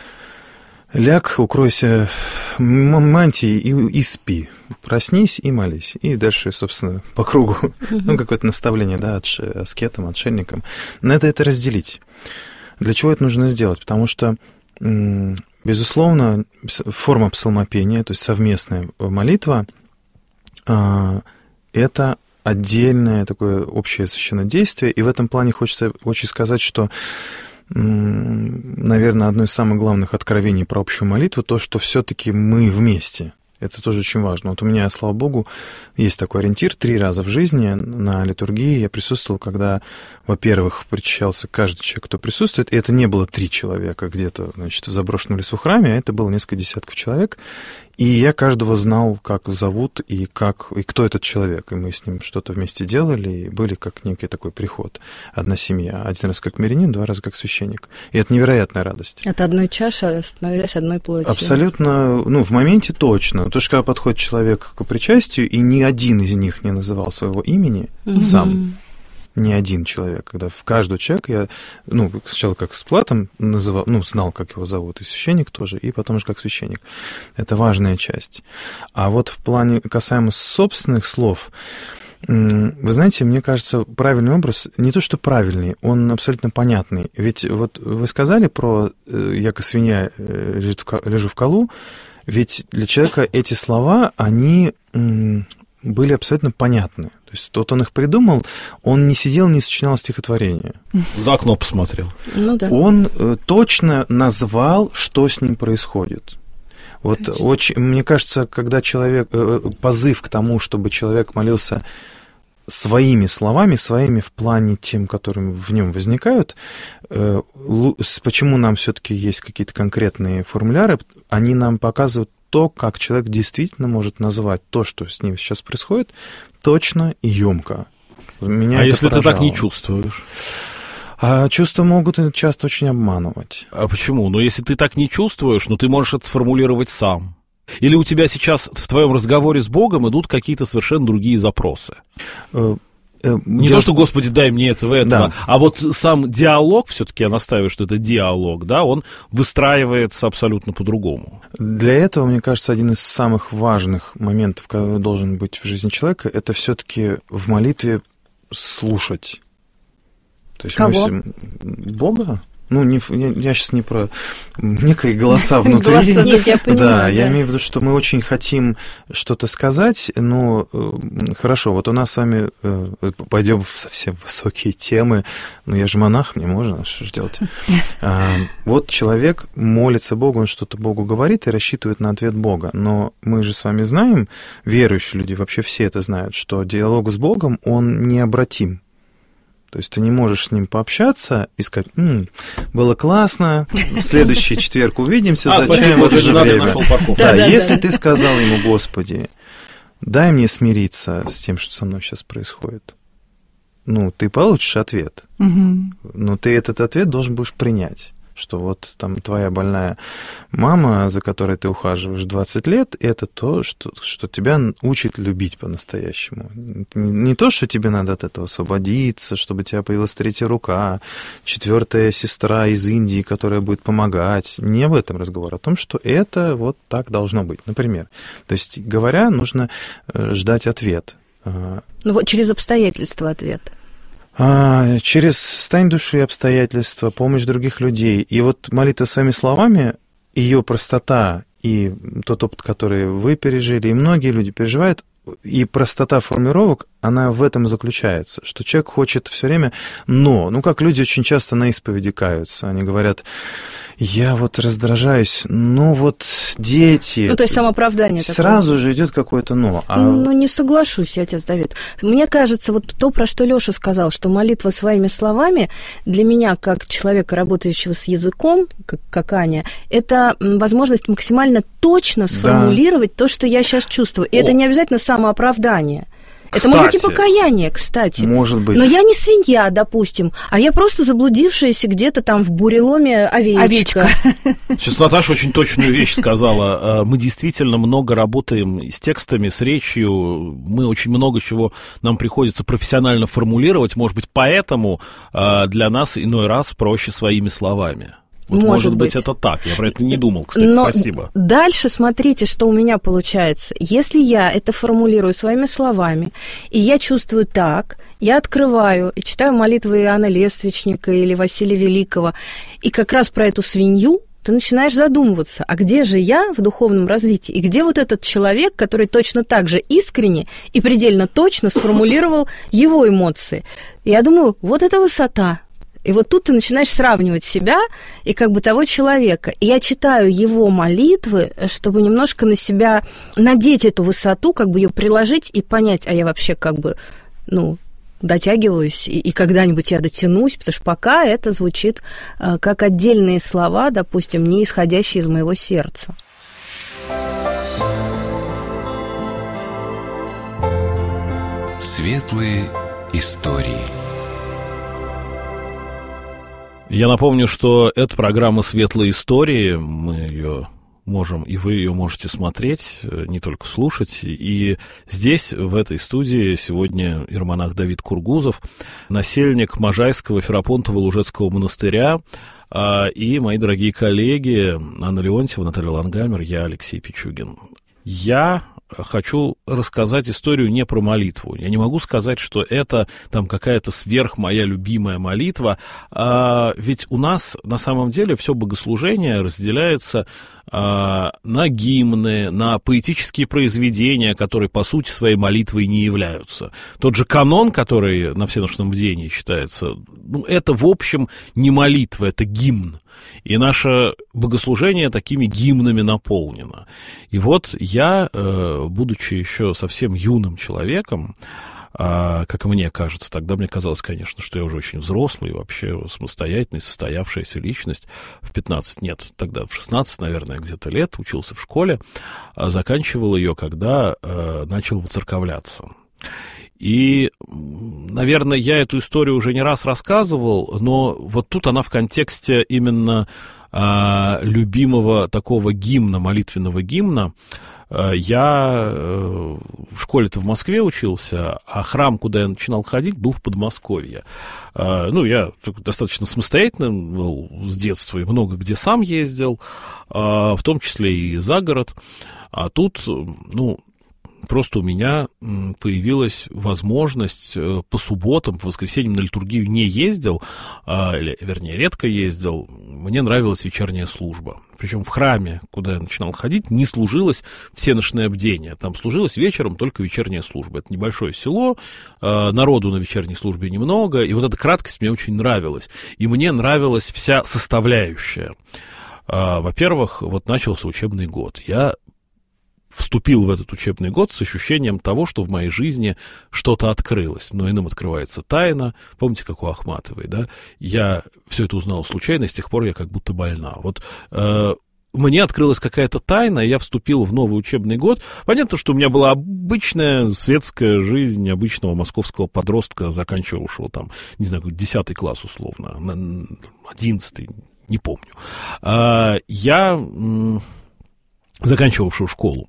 ляг, укройся мантией и, и спи. Проснись и молись. И дальше, собственно, по кругу. Mm-hmm. Ну, какое-то наставление, да, от аскетам, отшельникам. Надо это разделить. Для чего это нужно сделать? Потому что, безусловно, форма псалмопения, то есть совместная молитва, это отдельное такое общее священнодействие. И в этом плане хочется очень сказать, что, наверное, одно из самых главных откровений про общую молитву, то, что все-таки мы вместе. Это тоже очень важно. Вот у меня, слава богу, есть такой ориентир. Три раза в жизни на литургии я присутствовал, когда, во-первых, причащался каждый человек, кто присутствует, и это не было три человека где-то, значит, в заброшенном лесу храме, а это было несколько десятков человек. И я каждого знал, как зовут и, как, и кто этот человек. И мы с ним что-то вместе делали, и были как некий такой приход. Одна семья. Один раз как мирянин, два раза как священник. И это невероятная радость. От одной чаши становясь одной плотью. Абсолютно, ну, в моменте точно. Потому что когда подходит человек к причастию, и ни один из них не называл своего имени mm-hmm. сам, ни один человек, когда в каждого человека я, ну, сначала как с Платом называл, ну, знал, как его зовут, и священник тоже, и потом уже как священник. Это важная часть. А вот в плане касаемо собственных слов, вы знаете, мне кажется, правильный образ, не то что правильный, он абсолютно понятный. Ведь вот вы сказали про «яко свинья лежу в колу», ведь для человека эти слова, они были абсолютно понятны. То есть вот он их придумал, он не сидел, не сочинял стихотворение. За окно посмотрел. Ну, да. Он точно назвал, что с ним происходит. Вот очень, мне кажется, когда человек, позыв к тому, чтобы человек молился своими словами, своими в плане тем, которые в нем возникают, почему нам все-таки есть какие-то конкретные формуляры, они нам показывают то, как человек действительно может назвать то, что с ним сейчас происходит, точно и емко. Меня а это если поражало. Ты так не чувствуешь? А чувства могут часто очень обманывать. А почему? Ну, если ты так не чувствуешь, ну, ты можешь это сформулировать сам. Или у тебя сейчас в твоем разговоре с Богом идут какие-то совершенно другие запросы? Э, э, Не дело... то, что, Господи, дай мне этого, этого, Да. а вот сам диалог, все-таки я настаиваю, что это диалог, да, он выстраивается абсолютно по-другому. Для этого, мне кажется, один из самых важных моментов, который должен быть в жизни человека, это все-таки в молитве слушать. То есть Кого? мы... Бога? Ну, не, я, я сейчас не про некие голоса внутри. Голоса. Нет, я понимаю, Да, да. я имею в виду, что мы очень хотим что-то сказать, но э, хорошо, вот у нас с вами э, пойдем в совсем высокие темы. Ну, я же монах, мне можно, что же делать? А, вот человек молится Богу, он что-то Богу говорит и рассчитывает на ответ Бога. Но мы же с вами знаем, верующие люди, вообще все это знают, что диалог с Богом, он необратим. То есть ты не можешь с ним пообщаться и сказать: «М, было классно, в следующий четверг увидимся, А, за спасибо, чаем в это вот же надо, время». нашел парковку. Да, Да, да, если да. ты сказал ему: «Господи, дай мне смириться с тем, что со мной сейчас происходит», ну, ты получишь ответ. Мгм. Но ты этот ответ должен будешь принять, что вот там твоя больная мама, за которой ты ухаживаешь двадцать лет, это то, что, что тебя учит любить по-настоящему. Не, не то, что тебе надо от этого освободиться, чтобы у тебя появилась третья рука, четвертая сестра из Индии, которая будет помогать. Не об этом разговор, а о том, что это вот так должно быть, например. То есть, говоря, нужно э, ждать ответ. А, Ну вот через обстоятельства ответ. А, через стань души, обстоятельства, помощь других людей. И вот молитва своими словами, ее простота и тот опыт, который вы пережили, и многие люди переживают, и простота формулировок, она в этом и заключается, что человек хочет все время «но». Ну, как люди очень часто на исповеди каются. Они говорят: я вот раздражаюсь, ну вот дети. Ну, то есть самооправдание такое. Сразу же идет какое-то «но». А... Ну, не соглашусь, отец Давид. Мне кажется, вот то, про что Лёша сказал, что молитва своими словами для меня, как человека, работающего с языком, как, как Аня, это м, возможность максимально точно сформулировать то, что я сейчас чувствую. И О. это не обязательно самооправдание. Это Кстати. может быть и покаяние, кстати. Может быть. Но я не свинья, допустим, а я просто заблудившаяся где-то там в буреломе овечка. Овечка. Сейчас Наташа очень точную вещь сказала. Мы действительно много работаем с текстами, с речью. Мы очень много чего нам приходится профессионально формулировать. Может быть, поэтому для нас иной раз проще своими словами. Вот может, Может быть, быть, это так. Я про это не думал, кстати, Но спасибо. Дальше смотрите, что у меня получается. Если я это формулирую своими словами, и я чувствую так, я открываю и читаю молитвы Иоанна Лествичника или Василия Великого, и как раз про эту свинью ты начинаешь задумываться, а где же я в духовном развитии, и где вот этот человек, который точно так же искренне и предельно точно сформулировал его эмоции. И я думаю, вот это высота. И вот тут ты начинаешь сравнивать себя и как бы того человека. И я читаю его молитвы, чтобы немножко на себя надеть эту высоту, как бы ее приложить и понять, а я вообще как бы, ну, дотягиваюсь, и, и когда-нибудь я дотянусь, потому что пока это звучит э, как отдельные слова, допустим, не исходящие из моего сердца. Светлые истории. Я напомню, что это программа «Светлые истории». Мы ее можем, и вы ее можете смотреть, не только слушать. И здесь, в этой студии, сегодня иеромонах Давид Кургузов, насельник Можайского Ферапонтово-Лужецкого монастыря, и мои дорогие коллеги Анна Леонтьева, Наталья Лангамер, я Алексей Пичугин. Я хочу рассказать историю не про молитву. Я не могу сказать, что это там какая-то сверх моя любимая молитва, а, ведь у нас на самом деле все богослужение разделяется а, на гимны, на поэтические произведения, которые по сути своей молитвой не являются. Тот же канон, который на всеношном бдении считается, ну, это в общем не молитва, это гимн. И наше богослужение такими гимнами наполнено. И вот я, будучи еще совсем юным человеком, как мне кажется, тогда мне казалось, конечно, что я уже очень взрослый, вообще самостоятельный, состоявшаяся личность. В пятнадцать, нет, тогда в шестнадцать, наверное, где-то лет, учился в школе, заканчивал ее, когда начал воцерковляться. И, наверное, я эту историю уже не раз рассказывал, но вот тут она в контексте именно а, любимого такого гимна, молитвенного гимна. Я в школе-то в Москве учился, а храм, куда я начинал ходить, был в Подмосковье. Ну, я достаточно самостоятельный был с детства и много где сам ездил, в том числе и за город. А тут, ну, просто у меня появилась возможность по субботам, по воскресеньям на литургию не ездил, или, вернее, редко ездил. Мне нравилась вечерняя служба. Причем в храме, куда я начинал ходить, не служилось всеношное бдение. Там служилось вечером только вечерняя служба. Это небольшое село, народу на вечерней службе немного, и вот эта краткость мне очень нравилась. И мне нравилась вся составляющая. Во-первых, вот начался учебный год. Я вступил в этот учебный год с ощущением того, что в моей жизни что-то открылось. Но иным открывается тайна. Помните, как у Ахматовой, да? Я все это узнал случайно, и с тех пор я как будто больна. Вот э, мне открылась какая-то тайна, и я вступил в новый учебный год. Понятно, что у меня была обычная светская жизнь обычного московского подростка, заканчивавшего там, не знаю, десятый класс условно, одиннадцатый, не помню. А, я... заканчивавшую школу,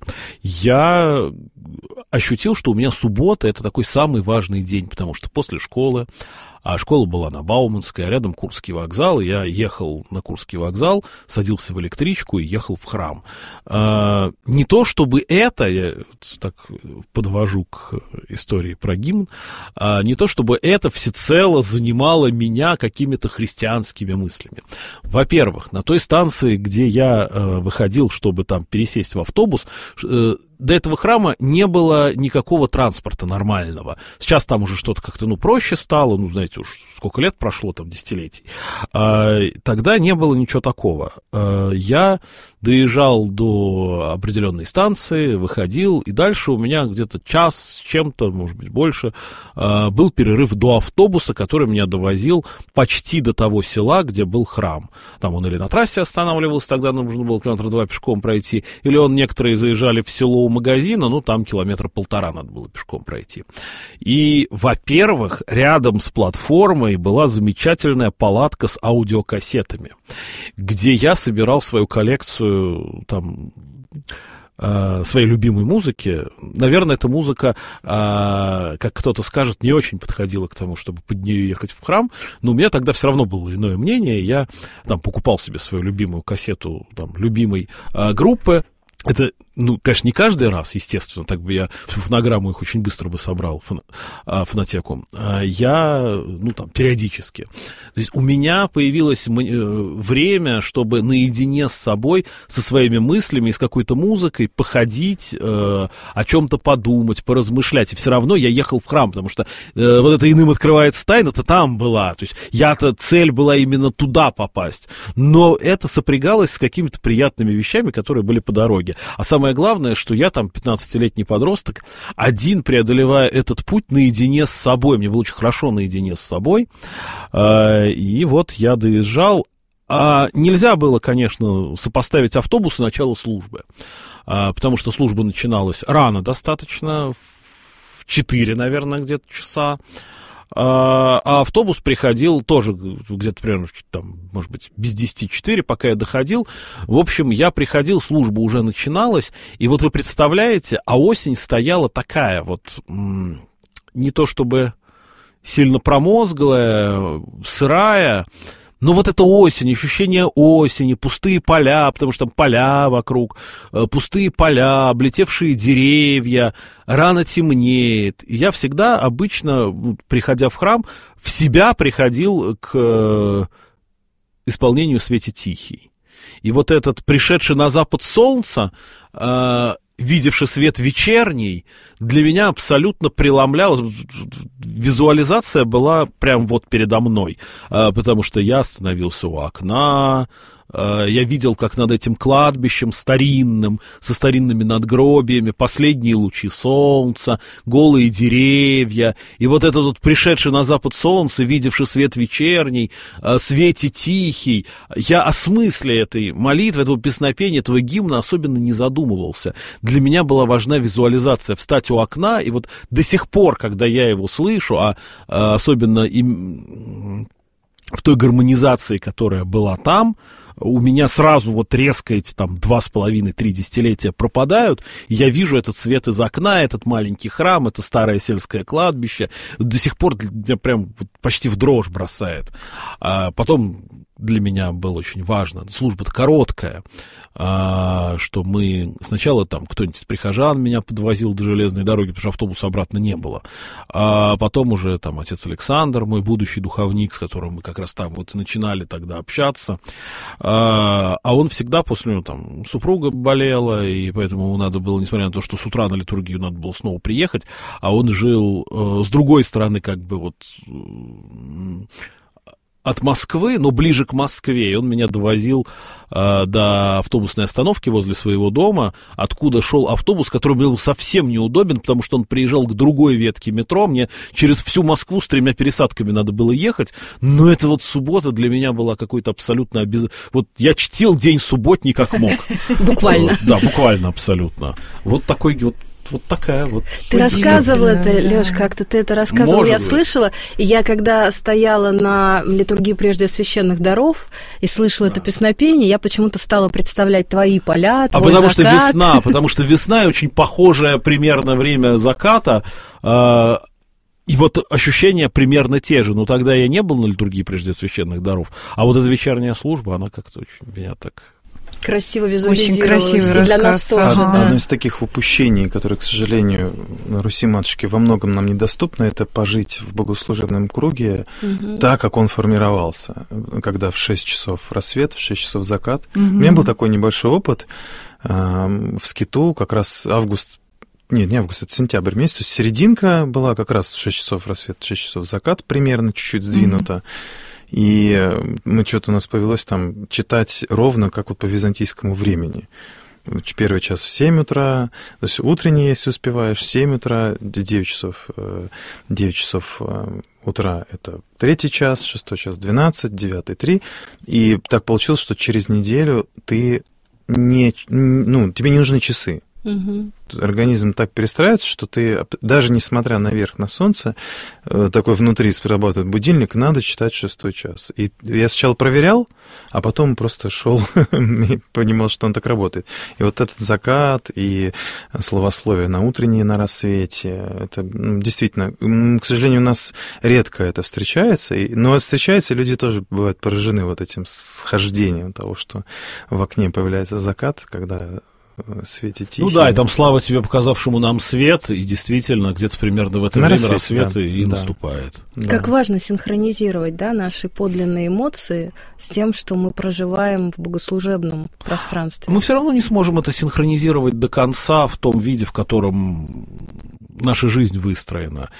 я ощутил, что у меня суббота — это такой самый важный день, потому что после школы, а школа была на Бауманской, а рядом Курский вокзал, и я ехал на Курский вокзал, садился в электричку и ехал в храм. А, не то чтобы это, я так подвожу к истории про гимн, а не то чтобы это всецело занимало меня какими-то христианскими мыслями. Во-первых, на той станции, где я э, выходил, чтобы там пересесть в автобус, э, до этого храма не было никакого транспорта нормального. Сейчас там уже что-то как-то, ну, проще стало, ну, знаете, уж сколько лет прошло, там, десятилетий. А, тогда не было ничего такого. А, я доезжал до определенной станции, выходил, и дальше у меня где-то час с чем-то, может быть, больше, а, был перерыв до автобуса, который меня довозил почти до того села, где был храм. Там он или на трассе останавливался, тогда нужно было километра два пешком пройти, или он, некоторые заезжали в село у магазина, ну, там километра полтора надо было пешком пройти. И, во-первых, рядом с платформой была замечательная палатка с аудиокассетами, где я собирал свою коллекцию, там, э, своей любимой музыки. Наверное, эта музыка, э, как кто-то скажет, не очень подходила к тому, чтобы под нее ехать в храм, но у меня тогда все равно было иное мнение, я там покупал себе свою любимую кассету, там, любимой э, группы. Это, ну, конечно, не каждый раз, естественно, так бы я всю фонограмму их очень быстро бы собрал, фон, а, фонотеку. А я, ну, там, периодически. То есть у меня появилось время, чтобы наедине с собой, со своими мыслями и с какой-то музыкой походить, э, о чем-то подумать, поразмышлять. И все равно я ехал в храм, потому что э, вот это иным открывается тайна-то там была. То есть я-то, цель была именно туда попасть. Но это сопрягалось с какими-то приятными вещами, которые были по дороге. А самое главное, что я там пятнадцатилетний подросток, один преодолевая этот путь наедине с собой. Мне было очень хорошо наедине с собой. И вот я доезжал. А нельзя было, конечно, сопоставить автобус и начало службы. Потому что служба начиналась рано достаточно, в четыре, наверное, где-то часа. А автобус приходил тоже где-то примерно, там, может быть, без десяти четыре, пока я доходил. В общем, я приходил, служба уже начиналась, и вот вы представляете, а осень стояла такая вот, не то чтобы сильно промозглая, сырая, но вот эта осень, ощущение осени, пустые поля, потому что там поля вокруг, пустые поля, облетевшие деревья, рано темнеет. И я всегда обычно, приходя в храм, в себя приходил к исполнению «Свете тихий». И вот этот пришедший на запад солнца, видевший свет вечерний, для меня абсолютно преломлял. Визуализация была прям вот передо мной, потому что я остановился у окна, я видел, как над этим кладбищем старинным, со старинными надгробиями, последние лучи солнца, голые деревья, и вот этот вот пришедший на запад солнце, видевший свет вечерний, свете тихий, я о смысле этой молитвы, этого песнопения, этого гимна особенно не задумывался. Для меня была важна визуализация, встать у окна, и вот до сих пор, когда я его слышу, а, а особенно им, в той гармонизации, которая была там, у меня сразу вот резко эти там два с половиной, три десятилетия пропадают, и я вижу этот свет из окна, этот маленький храм, это старое сельское кладбище, до сих пор меня прям почти в дрожь бросает. А потом для меня было очень важно, служба-то короткая, а, что мы сначала там кто-нибудь из прихожан меня подвозил до железной дороги, потому что автобуса обратно не было, а потом уже там отец Александр, мой будущий духовник, с которым мы как раз там вот и начинали тогда общаться, а, а он всегда после него там супруга болела, и поэтому ему надо было, несмотря на то, что с утра на литургию надо было снова приехать, а он жил э, с другой стороны как бы вот от Москвы, но ближе к Москве, и он меня довозил э, до автобусной остановки возле своего дома, откуда шел автобус, который был совсем неудобен, потому что он приезжал к другой ветке метро, мне через всю Москву с тремя пересадками надо было ехать, но это вот суббота для меня была какой-то абсолютно обязательно. Вот я чтил день субботний как мог. Буквально. Да, буквально абсолютно. Вот такой вот. Вот такая вот. Ты рассказывал это, Лёш, как-то ты это рассказывал, Может я быть. слышала. И я, когда стояла на литургии прежде священных даров и слышала это песнопение, я почему-то стала представлять твои поля, твой А потому закат. что весна, потому что весна очень похожее примерно время заката, э, и вот ощущения примерно те же. Но тогда я не был на литургии прежде священных даров, а вот эта вечерняя служба, она как-то очень меня так... Красиво визуализировалось. Очень красивый и для нас рассказ. тоже, Ага. да. Одно из таких упущений, которые, к сожалению, на Руси-матушке во многом нам недоступно, это пожить в богослужебном круге Угу. так, как он формировался, когда в шесть часов рассвет, в шесть часов закат. Мгм. У меня был такой небольшой опыт в Скиту, как раз август, нет, не август, это сентябрь месяц, то есть серединка была как раз в шесть часов рассвет, в шесть часов закат, примерно чуть-чуть сдвинуто. Мгм. И мы что-то у нас повелось там читать ровно, как вот по византийскому времени. Первый час в семь утра, то есть утренний, если успеваешь, семь утра, девять часов, девять часов утра это третий час, шестой час двенадцать, девятый три. И так получилось, что через неделю ты не, ну, тебе не нужны часы. Угу. Организм так перестраивается, что ты, даже несмотря на верх, на солнце, такой внутри срабатывает будильник, надо читать шестой час. И я сначала проверял, а потом просто шел и понимал, что он так работает. И вот этот закат и словословие на утреннее, на рассвете, это действительно, к сожалению, у нас редко это встречается, но встречается, и люди тоже бывают поражены вот этим схождением того, что в окне появляется закат, когда... свете тихий. Ну да, и там слава тебе, показавшему нам свет, и действительно где-то примерно в это На время рассвете, рассвет да. и Да. наступает. Да. Как важно синхронизировать, да, наши подлинные эмоции с тем, что мы проживаем в богослужебном пространстве. Мы все равно не сможем это синхронизировать до конца в том виде, в котором наша жизнь выстроена.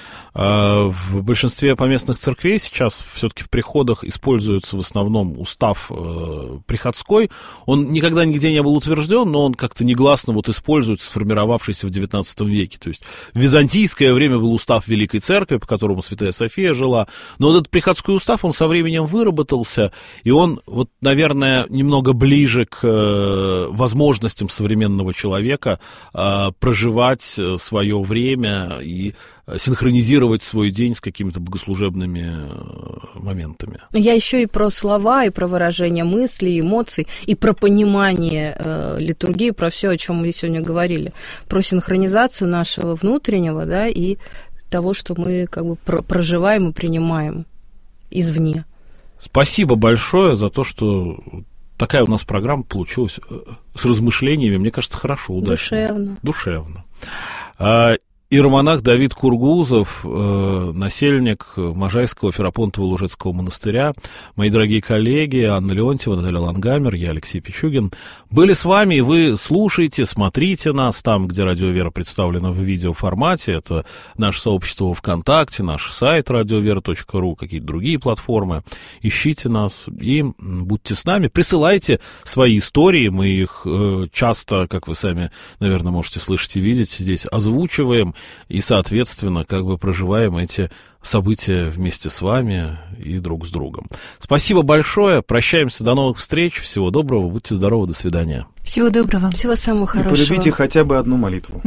В большинстве поместных церквей сейчас все-таки в приходах используется в основном устав приходской. Он никогда нигде не был утвержден, но он как-то негласно вот используется, сформировавшийся в девятнадцатом веке. То есть в византийское время был устав Великой Церкви, по которому Святая София жила. Но вот этот приходской устав, он со временем выработался, и он, вот, наверное, немного ближе к возможностям современного человека проживать свое время и синхронизировать свой день с какими-то богослужебными моментами. Я еще и про слова, и про выражение мыслей, эмоций, и про понимание э, литургии, про все, о чем мы сегодня говорили, про синхронизацию нашего внутреннего, да, и того, что мы как бы проживаем и принимаем извне. Спасибо большое за то, что такая у нас программа получилась с размышлениями, мне кажется, хорошо, удачно. Душевно. Душевно. Иеромонах Давид Кургузов, э, насельник Можайского Ферапонтового Лужецкого монастыря, мои дорогие коллеги Анна Леонтьева, Наталья Лангамер, я Алексей Пичугин, были с вами, и вы слушаете, смотрите нас там, где Радио Вера представлена в видеоформате. Это наше сообщество ВКонтакте, наш сайт радиовера точка ру, какие-то другие платформы. Ищите нас и будьте с нами. Присылайте свои истории, мы их э, часто, как вы сами, наверное, можете слышать и видеть, здесь озвучиваем. И, соответственно, как бы проживаем эти события вместе с вами и друг с другом. Спасибо большое. Прощаемся. До новых встреч. Всего доброго. Будьте здоровы. До свидания. Всего доброго. Всего самого И хорошего. полюбите хотя бы одну молитву.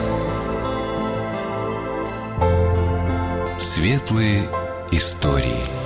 Светлые истории.